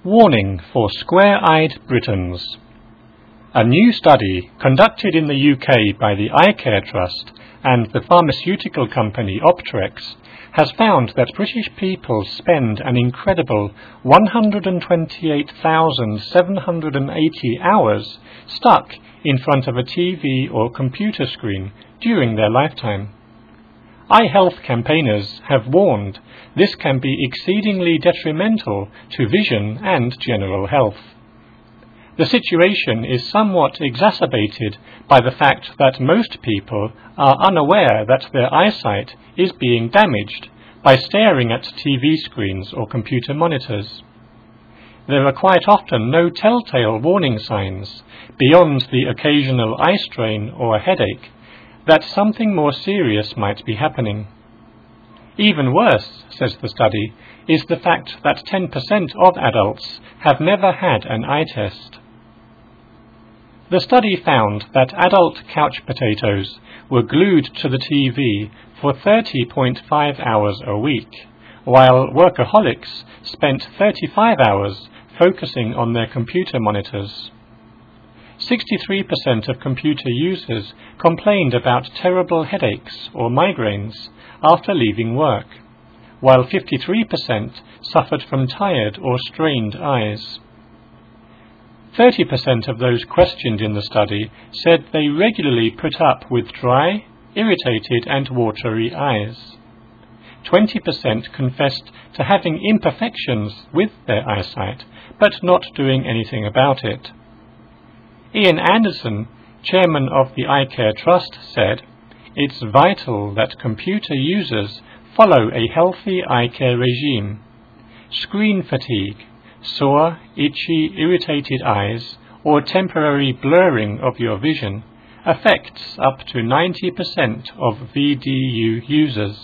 Warning for square-eyed Britons. A new study conducted in the UK by the Eye Care Trust and the pharmaceutical company Optrex has found that British people spend an incredible 128,780 hours stuck in front of a TV or computer screen during their lifetime. Eye health campaigners have warned this can be exceedingly detrimental to vision and general health. The situation is somewhat exacerbated by the fact that most people are unaware that their eyesight is being damaged by staring at TV screens or computer monitors. There are quite often no telltale warning signs, beyond the occasional eye strain or headache, that something more serious might be happening. Even worse, says the study, is the fact that 10% of adults have never had an eye test. The study found that adult couch potatoes were glued to the TV for 30.5 hours a week, while workaholics spent 35 hours focusing on their computer monitors. 63% of computer users complained about terrible headaches or migraines after leaving work, while 53% suffered from tired or strained eyes. 30% of those questioned in the study said they regularly put up with dry, irritated and watery eyes. 20% confessed to having imperfections with their eyesight, but not doing anything about it. Ian Anderson, chairman of the Eye Care Trust, said, "It's vital that computer users follow a healthy eye care regime. Screen fatigue, sore, itchy, irritated eyes, or temporary blurring of your vision affects up to 90% of VDU users."